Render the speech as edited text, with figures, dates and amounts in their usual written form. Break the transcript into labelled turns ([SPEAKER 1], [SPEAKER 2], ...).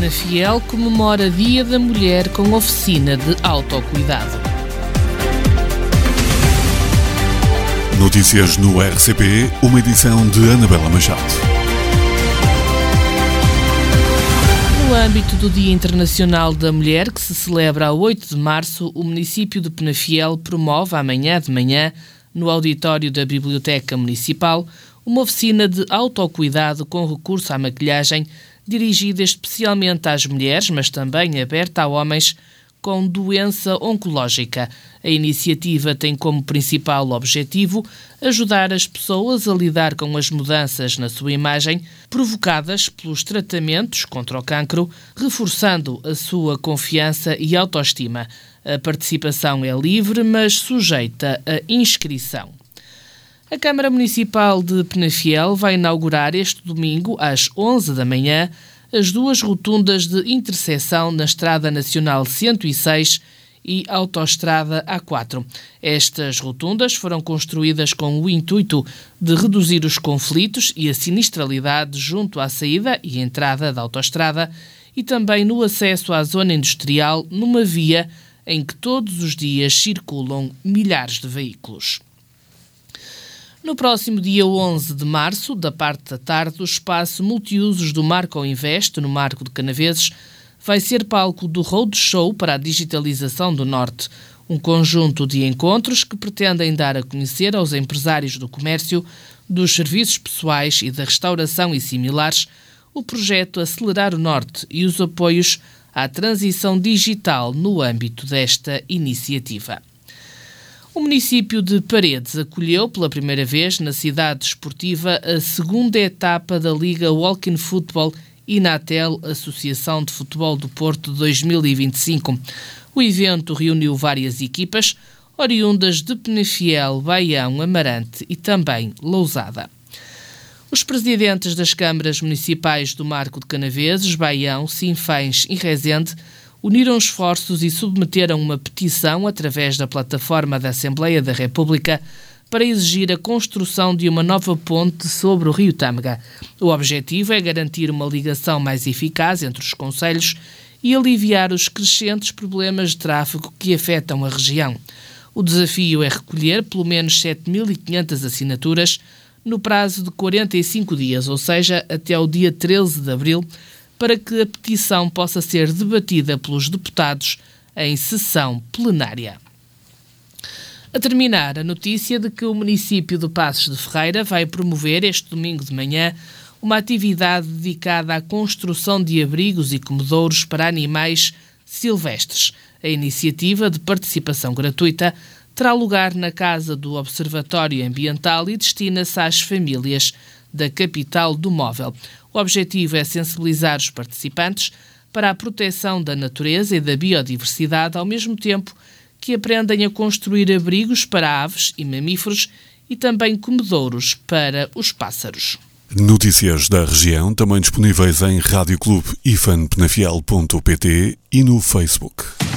[SPEAKER 1] Penafiel comemora Dia da Mulher com oficina de autocuidado.
[SPEAKER 2] Notícias no RCP, uma edição de Anabela Machado.
[SPEAKER 1] No âmbito do Dia Internacional da Mulher, que se celebra a 8 de março, o município de Penafiel promove amanhã de manhã, no auditório da Biblioteca Municipal, uma oficina de autocuidado com recurso à maquilhagem, dirigida especialmente às mulheres, mas também aberta a homens com doença oncológica. A iniciativa tem como principal objetivo ajudar as pessoas a lidar com as mudanças na sua imagem provocadas pelos tratamentos contra o cancro, reforçando a sua confiança e autoestima. A participação é livre, mas sujeita a inscrição. A Câmara Municipal de Penafiel vai inaugurar este domingo, às 11 da manhã, as duas rotundas de interseção na Estrada Nacional 106 e Autoestrada A4. Estas rotundas foram construídas com o intuito de reduzir os conflitos e a sinistralidade junto à saída e entrada da autoestrada e também no acesso à zona industrial numa via em que todos os dias circulam milhares de veículos. No próximo dia 11 de março, da parte da tarde, o espaço multiusos do Marco Invest, no Marco de Canaveses, vai ser palco do Roadshow para a Digitalização do Norte, um conjunto de encontros que pretendem dar a conhecer aos empresários do comércio, dos serviços pessoais e da restauração e similares o projeto Acelerar o Norte e os apoios à transição digital no âmbito desta iniciativa. O município de Paredes acolheu pela primeira vez na cidade desportiva a segunda etapa da Liga Walking Football Inatel Associação de Futebol do Porto 2025. O evento reuniu várias equipas, oriundas de Penafiel, Baião, Amarante e também Lousada. Os presidentes das câmaras municipais do Marco de Canaveses, Baião, Sinfãs e Rezende uniram esforços e submeteram uma petição através da plataforma da Assembleia da República para exigir a construção de uma nova ponte sobre o rio Tâmega. O objetivo é garantir uma ligação mais eficaz entre os concelhos e aliviar os crescentes problemas de tráfego que afetam a região. O desafio é recolher pelo menos 7.500 assinaturas no prazo de 45 dias, ou seja, até o dia 13 de abril, para que a petição possa ser debatida pelos deputados em sessão plenária. A terminar, a notícia de que o município de Passos de Ferreira vai promover este domingo de manhã uma atividade dedicada à construção de abrigos e comedouros para animais silvestres. A iniciativa de participação gratuita terá lugar na Casa do Observatório Ambiental e destina-se às famílias da capital do móvel. O objetivo é sensibilizar os participantes para a proteção da natureza e da biodiversidade, ao mesmo tempo que aprendem a construir abrigos para aves e mamíferos e também comedouros para os pássaros.
[SPEAKER 2] Notícias da região também disponíveis em radioclube-penafiel.pt e no Facebook.